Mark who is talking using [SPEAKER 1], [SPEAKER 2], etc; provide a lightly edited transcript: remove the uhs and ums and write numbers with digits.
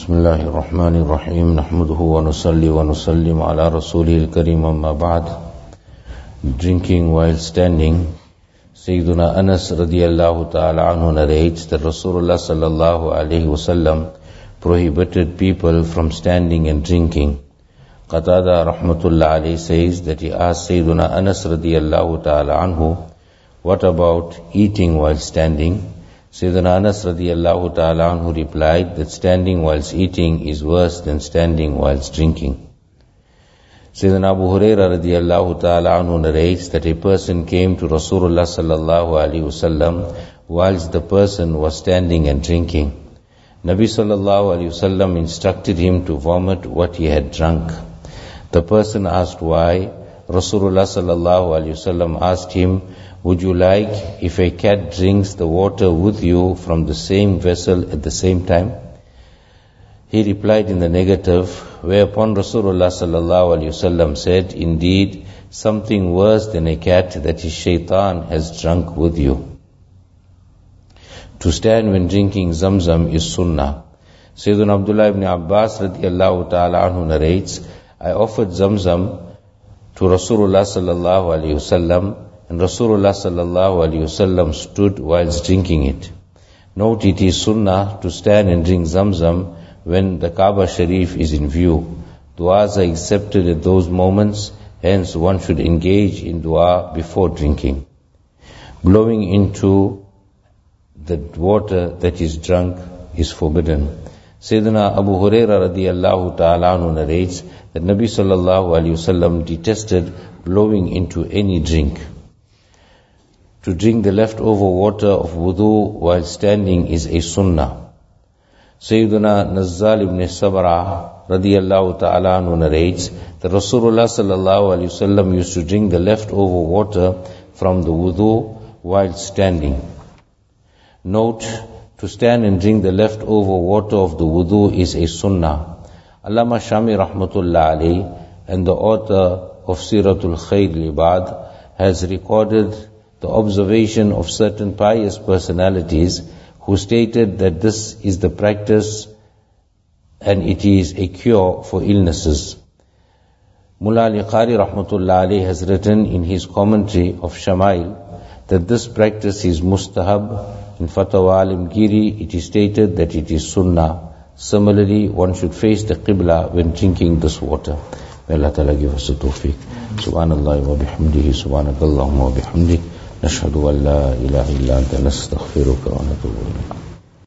[SPEAKER 1] بسم الله الرحمن الرحيم نحمده ونصلي ونسلم على رسوله الكريم أما بعد. Drinking while standing. Sayyiduna Anas radiyallahu ta'ala anhu narrates that Rasulullah sallallahu alayhi wasallam prohibited people from standing and drinking. Qatada rahmatullah alayhi says that he asked Sayyiduna Anas radiyallahu ta'ala anhu, what about eating while standing? Sayyidina Anas radiyallahu ta'ala anhu replied that standing whilst eating is worse than standing whilst drinking. Sayyidina Abu Hurairah radiyallahu ta'ala anhu narrates that a person came to Rasulullah sallallahu alaihi wasallam whilst the person was standing and drinking. Nabi sallallahu alaihi wasallam instructed him to vomit what he had drunk. The person asked why. Rasulullah sallallahu alaihi wasallam asked him, would you like if a cat drinks the water with you from the same vessel at the same time? He replied in the negative, whereupon Rasulullah sallallahu alaihi wasallam said, indeed, something worse than a cat, that is shaitan, has drunk with you. To stand when drinking Zamzam is sunnah. Sayyidina Abdullah ibn Abbas radiyallahu ta'ala anhu narrates, I offered Zamzam to Rasulullah sallallahu alaihi wasallam, and Rasulullah sallallahu alaihi wasallam stood whilst drinking it. Note, it is sunnah to stand and drink Zamzam when the Kaaba Sharif is in view. Du'as are accepted at those moments, hence one should engage in dua before drinking. Blowing into the water that is drunk is forbidden. Sayyidina Abu Hurairah radiyallahu ta'ala anhu narrates that Nabi sallallahu alaihi wasallam detested blowing into any drink. To drink the leftover water of wudu while standing is a sunnah. Sayyiduna Nazzal ibn Sabra radiyallahu ta'ala anhu narrates that Rasulullah sallallahu alaihi wasallam used to drink the leftover water from the wudu while standing. Note, to stand and drink the leftover water of the wudu is a sunnah. Allama Shami rahmatullah alayhi and the author of Siratul Khair Libad has recorded the observation of certain pious personalities who stated that this is the practice and it is a cure for illnesses. Mullah Ali Qari rahmatullah alayhi has written in his commentary of Shamail that this practice is mustahab. In Fatwa Alimgiri it is stated that it is sunnah. Similarly, one should face the qibla when drinking this water. May Allah Ta'ala give us the tawfiq. Subhanallah wa bihamdihi, subhanakallahumma wa bihamdik. نشهد أن لا إله إلا أنت نستغفرك ونتوب إليك.